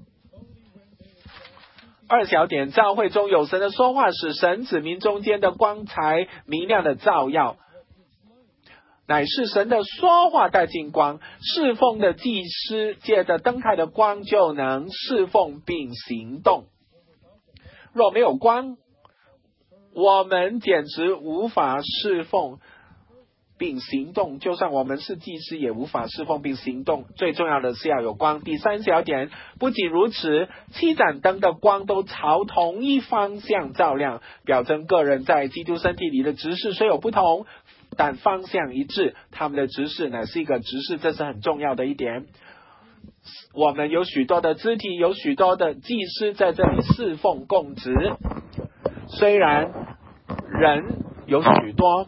二小点，教会中有神的说话，使神子民中间的光彩明亮的照耀，乃是神的说话带进光，侍奉的祭司借着灯台的光就能侍奉并行动。若没有光，我们简直无法侍奉并行动，就算我们是祭司也无法侍奉并行动。最重要的是要有光。第三小点，不仅如此，七盏灯的光都朝同一方向照亮，表征个人在基督身体里的职事虽有不同，但方向一致，他们的职事乃是一个职事，这是很重要的一点。我们有许多的肢体，有许多的祭司在这里侍奉供职，虽然人有许多，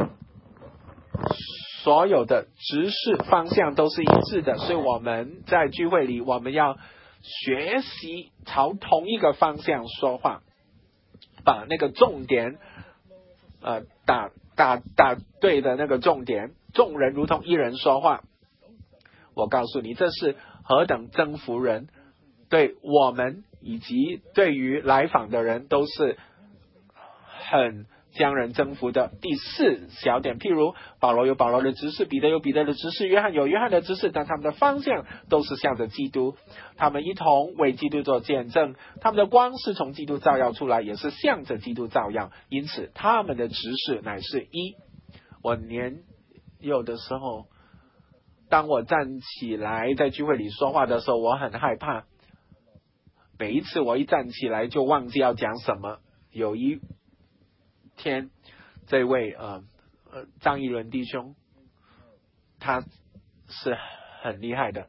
所有的职事方向都是一致的，所以我们在聚会里，我们要学习朝同一个方向说话，把那个重点呃打打打对的那个重点，众人如同一人说话。我告诉你，这是何等征服人，对我们以及对于来访的人都是很将人征服的。第四小点，譬如保罗有保罗的职事，彼得有彼得的职事，约翰有约翰的职事，但他们的方向都是向着基督，他们一同为基督做见证，他们的光是从基督照耀出来，也是向着基督照耀，因此他们的职事乃是一。我年幼的时候，当我站起来在聚会里说话的时候，我很害怕，每一次我一站起来就忘记要讲什么。有一天，这位呃呃张义伦弟兄，他是很厉害的，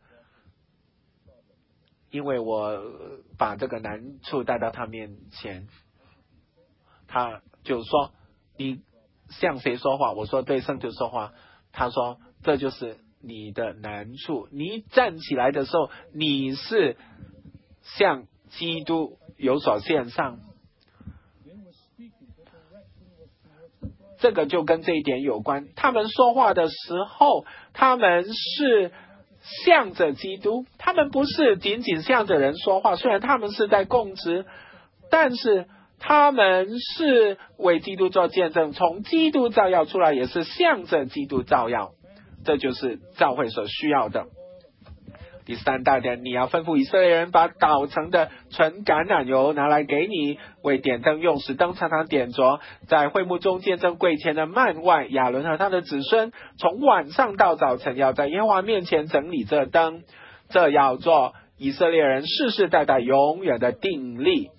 因为我把这个难处带到他面前，他就说你向谁说话？我说对圣徒说话。他说这就是你的难处，你站起来的时候，你是向基督有所献上，这个就跟这一点有关。他们说话的时候，他们是向着基督，他们不是仅仅向着人说话，虽然他们是在供职，但是他们是为基督做见证，从基督照耀出来，也是向着基督照耀，这就是教会所需要的。第三大点，你要吩咐以色列人把捣成的纯橄榄油拿来给你，为点灯用，使灯常常点着。在会幕中见证柜前的幔外，亚伦和他的子孙从晚上到早晨要在耶和华面前整理这灯，这要做以色列人世世代代永远的定例。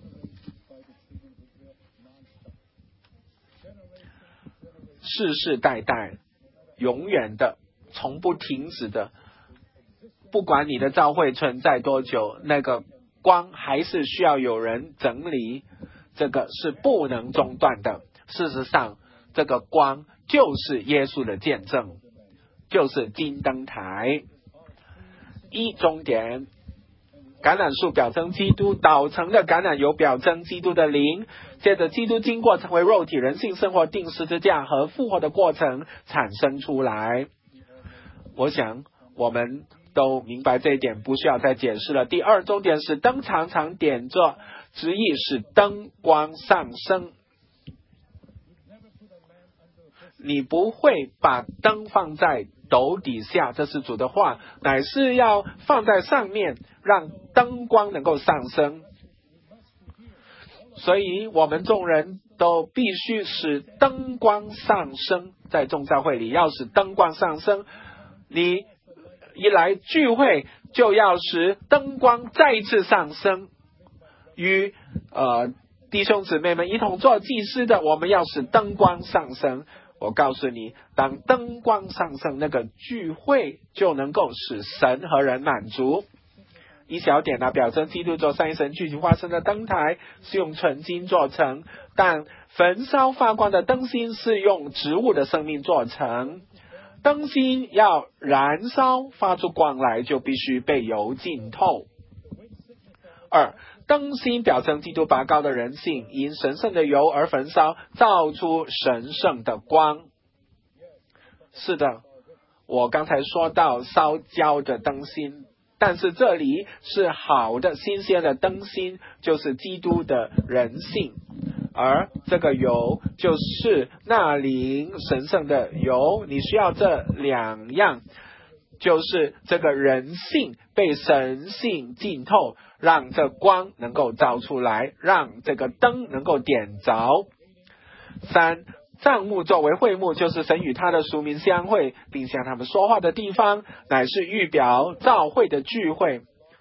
世世代代永远的，从不停止的，不管你的教会存在多久，那个光还是需要有人整理，这个是不能中断的。事实上，这个光就是耶稣的见证，就是金灯台。一终点，橄榄树表征基督，捣成的橄榄油表征基督的灵，接着基督经过成为肉体人性生活定十字架和复活的过程产生出来。我想我们都明白这一点，不需要再解释了。第二重点是灯常常点着，旨意使灯光上升。你不会把灯放在斗底下，这是主的话，乃是要放在上面，让灯光能够上升。所以我们众人都必须使灯光上升，在众教会里要使灯光上升。你一来聚会就要使灯光再一次上升，与呃弟兄姊妹们一同做祭司的，我们要使灯光上升。 我告诉你，当灯光上升，那个聚会就能够使神和人满足。一小点呢、啊，表征基督做三一神具体化身的灯台是用纯金做成，但焚烧发光的灯芯是用植物的生命做成。灯芯要燃烧发出光来，就必须被油浸透。二，灯芯表征基督拔高的人性，因神圣的油而焚烧，照出神圣的光。是的，我刚才说到烧焦的灯芯，但是这里是好的新鲜的灯芯，就是基督的人性，而这个油就是那灵神圣的油。你需要这两样，就是这个人性被神性浸透，让这光能够照出来，让这个灯能够点着。三，帐幕作为会幕，就是神与他的属民相会并向他们说话的地方，乃是预表召会的聚会。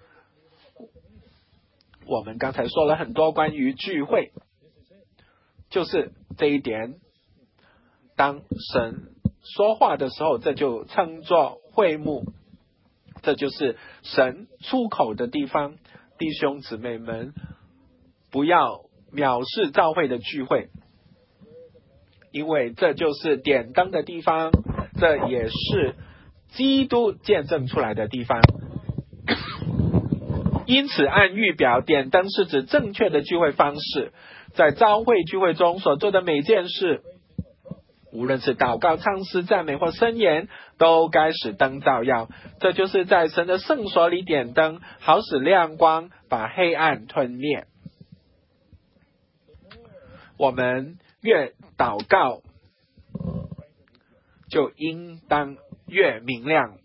我们刚才说了很多关于聚会，就是这一点，当神说话的时候，这就称作会幕，这就是神出口的地方。弟兄姊妹们，不要藐视召会的聚会，因为这就是点灯的地方，这也是基督见证出来的地方。因此按预表，点灯是指正确的聚会方式。在召会聚会中所做的每件事，无论是祷告、唱诗、赞美或箴言，都该使灯照耀。这就是在神的圣所里点灯，好使亮光把黑暗吞灭。我们越祷告，就应当越明亮。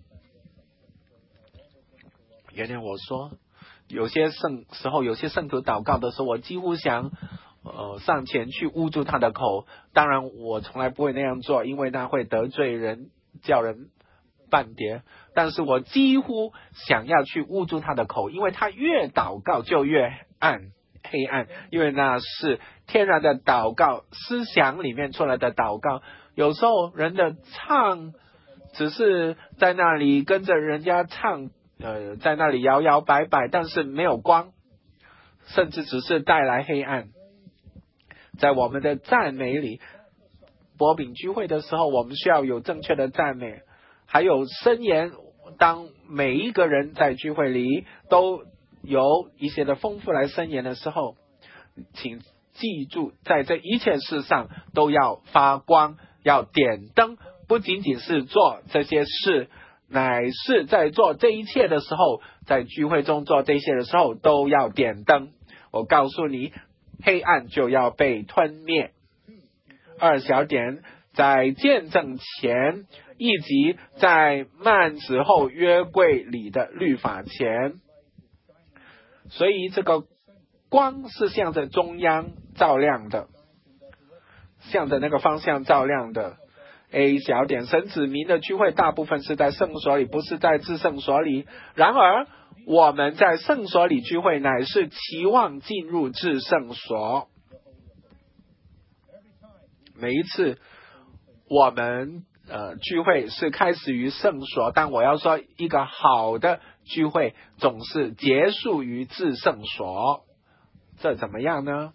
原谅我说，有些圣时候，有些圣徒祷告的时候，我几乎想呃上前去捂住他的口。当然我从来不会那样做，因为那会得罪人，叫人半跌。但是我几乎想要去捂住他的口，因为他越祷告就越暗黑暗，因为那是天然的祷告，思想里面出来的祷告。有时候人的唱只是在那里跟着人家唱，呃，在那里摇摇摆摆，但是没有光，甚至只是带来黑暗。在我们的赞美里，擘饼聚会的时候，我们需要有正确的赞美，还有箴言。当每一个人在聚会里都有一些的丰富来箴言的时候，请记住，在这一切事上都要发光，要点灯，不仅仅是做这些事，乃是在做这一切的时候，在聚会中做这些的时候都要点灯。我告诉你，黑暗就要被吞灭。二小点，在见证前，以及在幔子后约柜里的律法前。所以这个光是向着中央照亮的，向着那个方向照亮的。A 小点，神子民的聚会大部分是在圣所里，不是在至圣所里。然而我们在圣所里聚会，乃是期望进入至圣所。每一次我们呃聚会是开始于圣所，但我要说一个好的聚会总是结束于至圣所，这怎么样呢？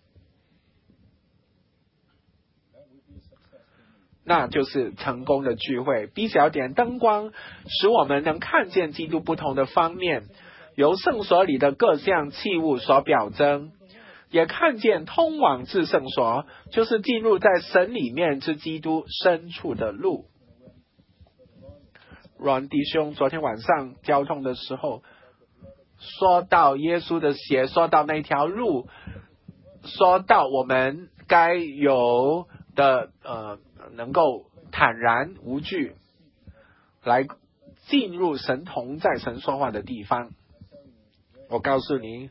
那就是成功的聚会。B 小点，灯光使我们能看见基督不同的方面，由圣所里的各项器物所表征，也看见通往至圣所，就是进入在神里面之基督深处的路。阮弟兄昨天晚上交通的时候说到耶稣的血，说到那条路，说到我们该有的呃能够坦然无惧来进入神同在、神说话的地方。我告诉你，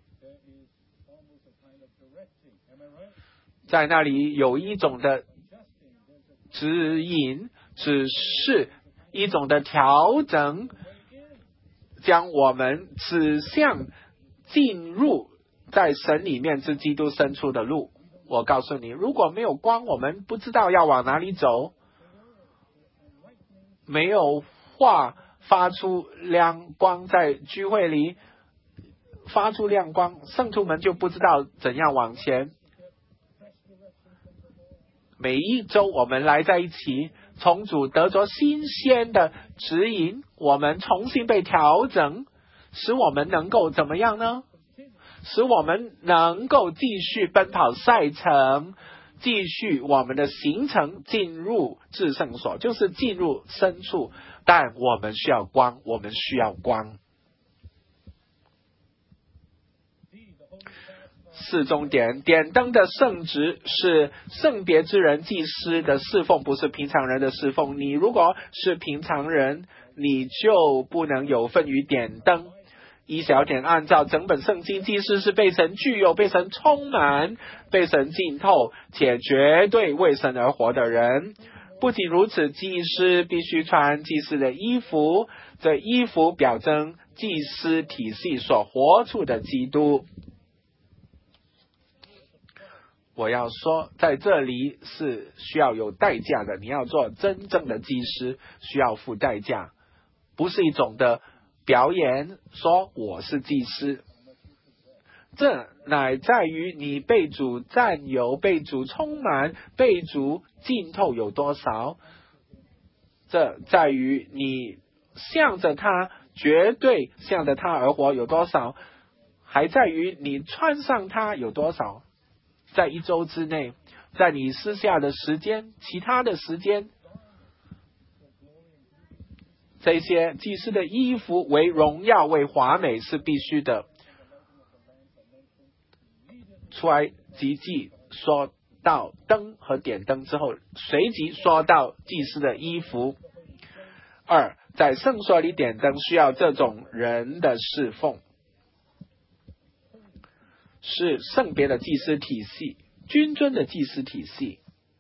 在那里有一种的指引，只是一种的调整，将我们指向进入在神里面之基督深处的路。 我告诉你，如果没有光，我们不知道要往哪里走。没有话发出亮光，在聚会里发出亮光，圣徒们就不知道怎样往前。每一周我们来在一起，从主得着新鲜的指引，我们重新被调整，使我们能够怎么样呢？使我们能够继续奔跑赛程，继续我们的行程进入至圣所，就是进入深处。但我们需要光，我们需要光。四重点，点灯的圣职是圣别之人祭司的侍奉，不是平常人的侍奉。你如果是平常人，你就不能有份于点灯。一小点，按照整本圣经，祭司是被神具有、被神充满、被神浸透且绝对为神而活的人。不仅如此，祭司必须穿祭司的衣服，这衣服表征祭司体系所活出的基督。我要说，在这里是需要有代价的。你要做真正的祭司，需要付代价，不是一种的表演，说我是祭司。这乃在于你被主占有、被主充满、被主浸透有多少。这在于你向着他，绝对向着他而活有多少，还在于你穿上他有多少。在一周之内，在你私下的时间，其他的时间，这些祭司的衣服为荣耀、为华美是必须的。出来即记说到灯和点灯之后，随即说到祭司的衣服。二，在圣所里点灯需要这种人的侍奉，是圣别的祭司体系，君尊的祭司体系，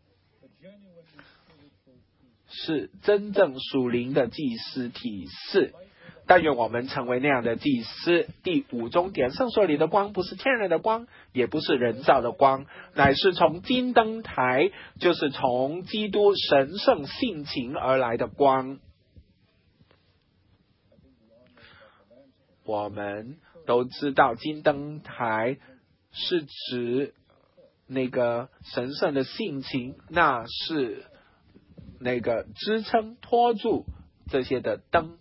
是真正属灵的祭司体系。但愿我们成为那样的祭司。第五重点，圣所里的光不是天然的光，也不是人造的光，乃是从金灯台，就是从基督神圣性情而来的光。我们都知道金灯台是指那个神圣的性情，那是那个支撑拖住这些的灯。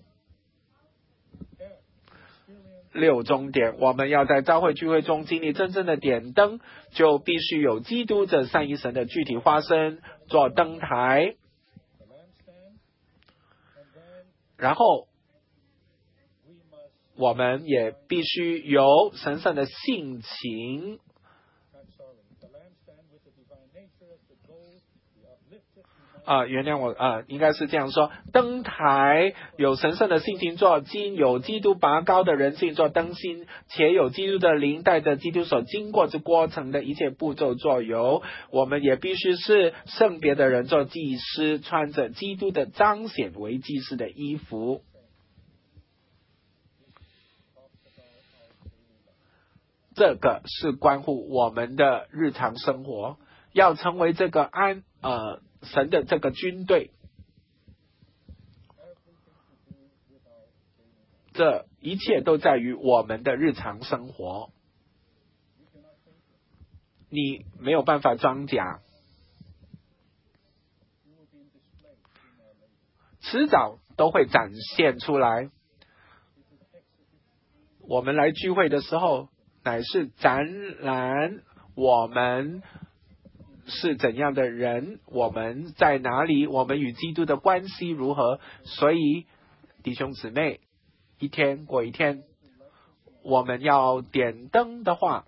六重点，我们要在教会聚会中经历真正的点灯，就必须有基督这三一神的具体化身做灯台，然后我们也必须有神圣的性情。啊，原谅我啊，应该是这样说：灯台有神圣的性情做金，有基督拔高的人性做灯芯，且有基督的灵带着基督所经过之过程的一切步骤做油。我们也必须是圣别的人做祭司，穿着基督的彰显为祭司的衣服。这个是关乎我们的日常生活，要成为这个安呃神的这个军队。这一切都在于我们的日常生活。你没有办法装假，迟早都会展现出来。我们来聚会的时候，乃是展览我们是怎样的人，我们在哪里，我们与基督的关系如何。所以弟兄姊妹，一天过一天，我们要点灯的话，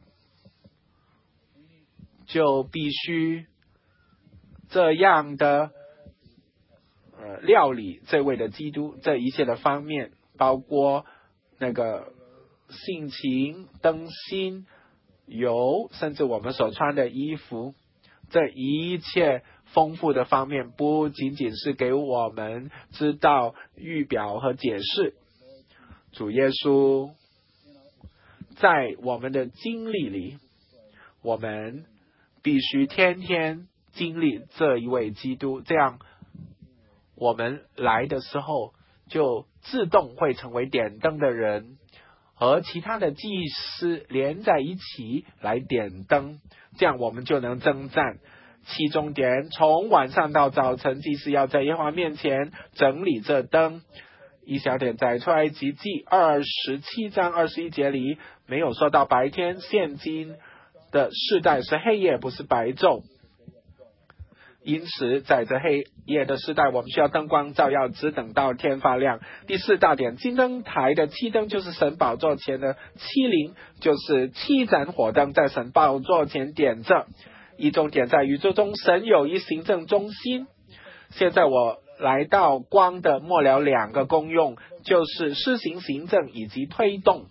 就必须这样的呃料理这位的基督这一切的方面，包括那个性情、灯芯、油，甚至我们所穿的衣服，这一切丰富的方面，不仅仅是给我们知道预表和解释。主耶稣在我们的经历里，我们必须天天经历这一位基督，这样我们来的时候就自动会成为点灯的人，和其他的祭司连在一起来点灯，这样我们就能征战。七重点，从晚上到早晨，祭司要在耶和华面前整理这灯。一小点，在出埃及记二十七章二十一节里没有说到白天，现今的世代是黑夜，不是白昼。因此在这黑夜的时代，我们需要灯光照耀，只等到天发亮。第四大点，金灯台的七灯就是神宝座前的七灵，就是七盏火灯在神宝座前点着。一重点，在宇宙中神有一行政中心。现在我来到光的末了两个功用，就是施行行政以及推动。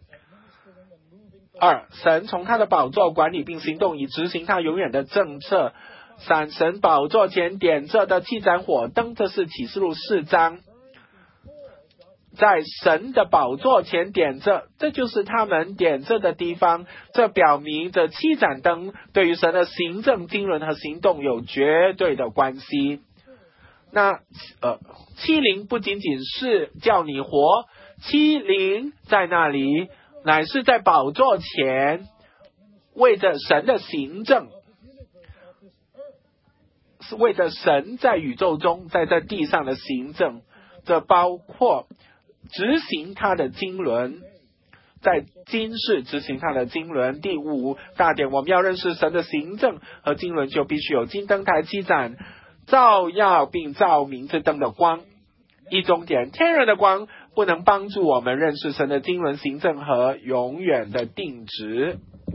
二，神从他的宝座管理并行动，以执行他永远的政策。三，神宝座前点着的七盏火灯，这是启示录四章，在神的宝座前点着，这就是他们点着的地方。这表明这七盏灯对于神的行政经纶和行动有绝对的关系。那呃，七灵不仅仅是叫你活，七灵在那里乃是在宝座前为着神的行政，是为着神在宇宙中在这地上的行政，这包括执行他的经纶，在今世执行他的经纶。第五大点，我们要认识神的行政和经纶，就必须有金灯台七盏照耀并照明这灯的光。一重点，天然的光不能帮助我们认识神的经纶、行政和永远的定旨，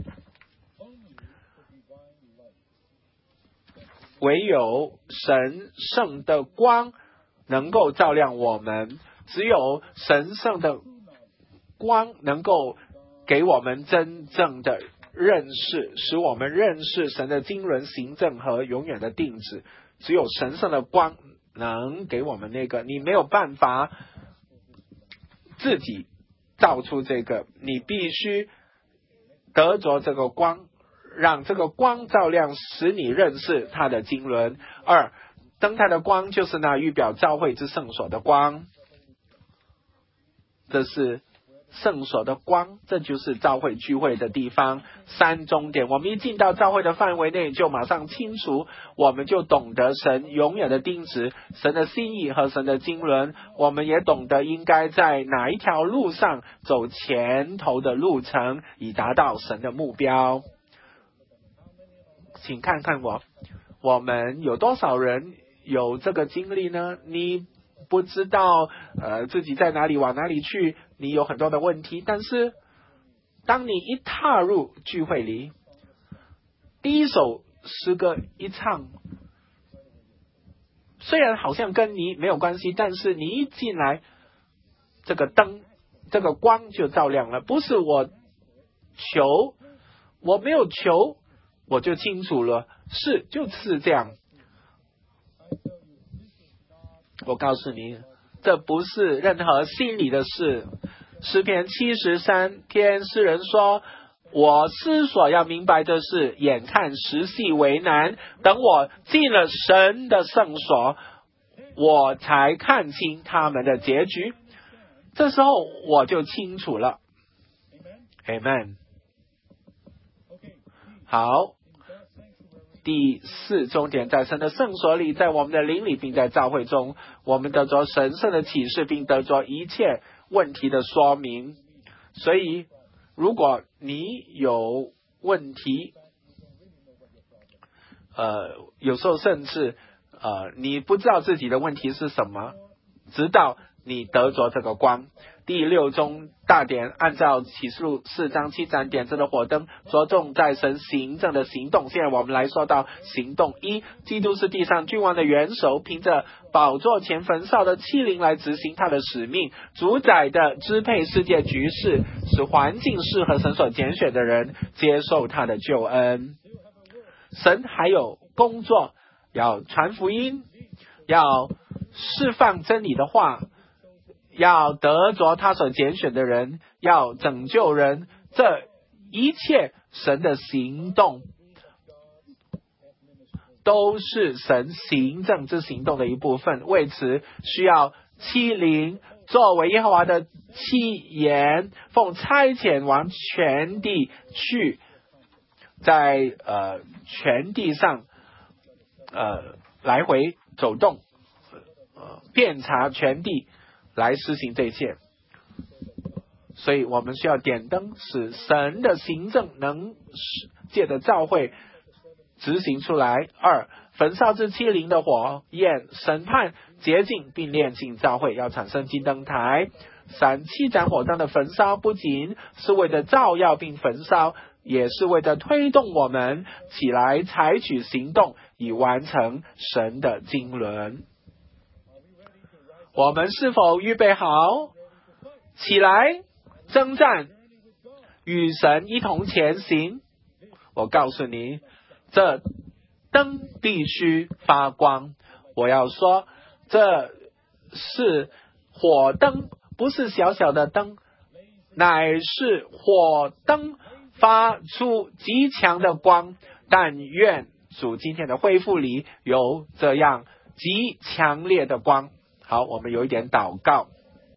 唯有神圣的光能够照亮我们，只有神圣的光能够给我们真正的认识，使我们认识神的经纶、行政和永远的定旨。只有神圣的光能给我们那个，你没有办法自己造出这个，你必须得着这个光，让这个光照亮，使你认识他的经纶。二，灯台的光就是那预表教会之圣所的光，这是圣所的光，这就是教会聚会的地方。三重点，我们一进到教会的范围内，就马上清楚，我们就懂得神永远的定旨，神的心意和神的经纶，我们也懂得应该在哪一条路上走前头的路程，以达到神的目标。请看看我，我们有多少人有这个经历呢？你不知道呃自己在哪里往哪里去，你有很多的问题，但是当你一踏入聚会里，第一首诗歌一唱，虽然好像跟你没有关系，但是你一进来，这个灯这个光就照亮了。不是我求，我没有求，我就清楚了，是就是这样。我告诉你，这不是任何心理的事。诗篇七十三篇，诗人说，我思索要明白的是，眼看时系为难，等我进了神的圣所，我才看清他们的结局。这时候我就清楚了。 Amen。 好，第四重点，在神的圣所里，在我们的灵里，并在教会中，我们得着神圣的启示，并得着一切问题的说明。所以如果你有问题，呃，有时候甚至呃，你不知道自己的问题是什么，直到你得着这个光。第六中大点，按照启示录四章七盏点着的火灯，着重在神行政的行动。现在我们来说到行动一，基督是地上君王的元首，凭着宝座前焚烧的七灵来执行他的使命，主宰的支配世界局势，使环境适合神所拣选的人接受他的救恩。神还有工作，要传福音，要释放真理的话，要得着他所拣选的人，要拯救人，这一切神的行动都是神行政之行动的一部分。为此，需要欺凌作为耶和华的七言，奉差遣往全地去，在呃全地上呃来回走动，呃遍察全地，来施行这一切。所以我们需要点灯，使神的行政能借着教会执行出来。二，焚烧之欺凌的火焰审判洁净并炼净教会，要产生金灯台。三，七盏火灯的焚烧不仅是为了照耀并焚烧，也是为了推动我们起来采取行动，以完成神的经纶。我们是否预备好起来征战，与神一同前行？我告诉你，这灯必须发光。我要说，这是火灯，不是小小的灯，乃是火灯发出极强的光。但愿主今天的恢复里有这样极强烈的光。好，我们有一点祷告。